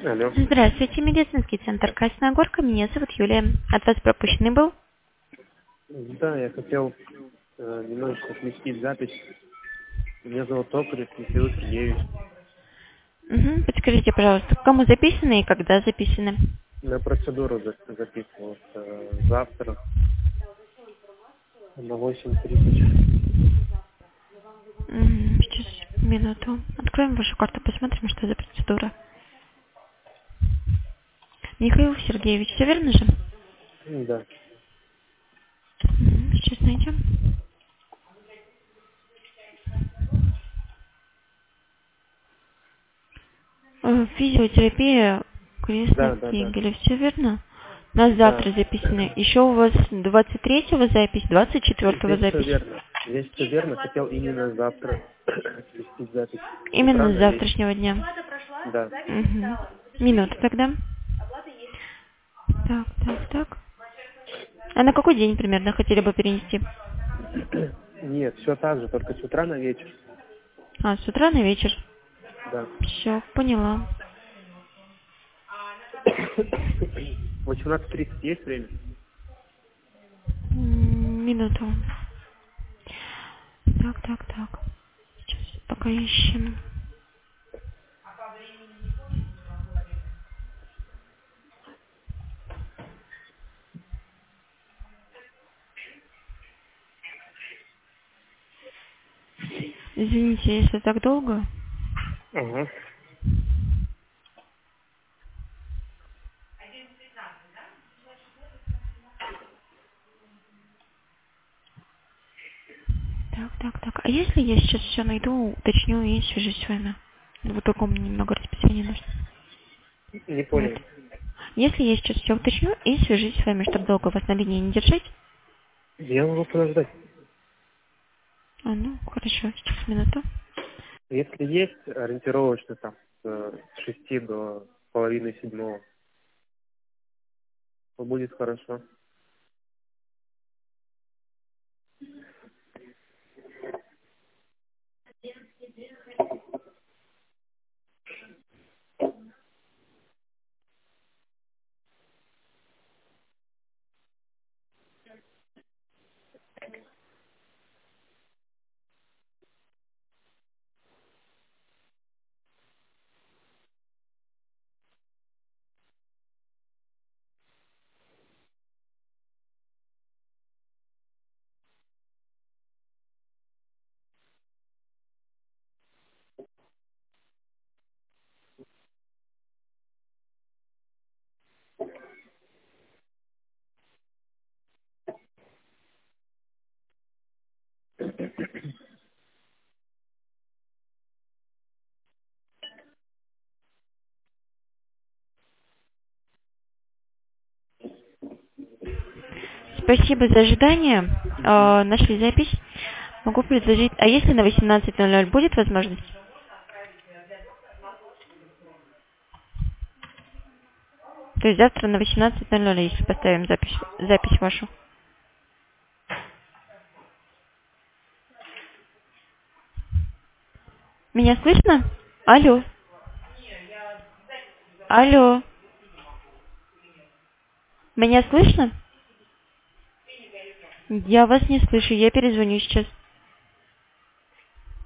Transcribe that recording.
Алло. Здравствуйте, медицинский центр Красная Горка. Меня зовут Юлия. От вас пропущенный был? Да, я хотел немножечко сместить запись. Меня зовут Токарев Михаил Сергеевич. Угу. Подскажите, пожалуйста, к кому записаны и когда записаны? На процедуру записывался завтра на 8:30. Сейчас, минуту. Откроем вашу карту, посмотрим, что за процедура. Михаил Сергеевич, все верно же? Да. Сейчас найдем. Физиотерапия Да, Крестный да, да. Тигелев, все верно? У нас Да. завтра записаны. Еще у вас 23-го запись, 24-го Здесь все запись. верно. Здесь все верно. Хотел именно завтра сместить запись с утра Именно с на вечер. завтрашнего дня. Да. Минуту тогда. Так. А на какой день примерно хотели бы перенести? Нет, все так же, только с утра на вечер. А, с утра на вечер. Да. Все, поняла. 18:30 есть время? Минуту. Так. Сейчас пока ищем. Извините, если так долго. Ага. Так. А если я сейчас все найду, уточню и свяжусь с вами? Вот только мне немного расписания нужно. Не Вот. понял. Если я сейчас все уточню и свяжусь с вами, чтобы долго вас на линии не держать. Я могу подождать. Хорошо, сейчас минуту. Если есть ориентировочно там с 6 до половины седьмого, то будет хорошо. Спасибо за ожидание. Нашли запись. Могу предложить. А если на 18:00 будет возможность? То есть завтра на 18:00, если поставим запись вашу. Меня слышно? Алло. Меня слышно? Я вас не слышу, я перезвоню сейчас.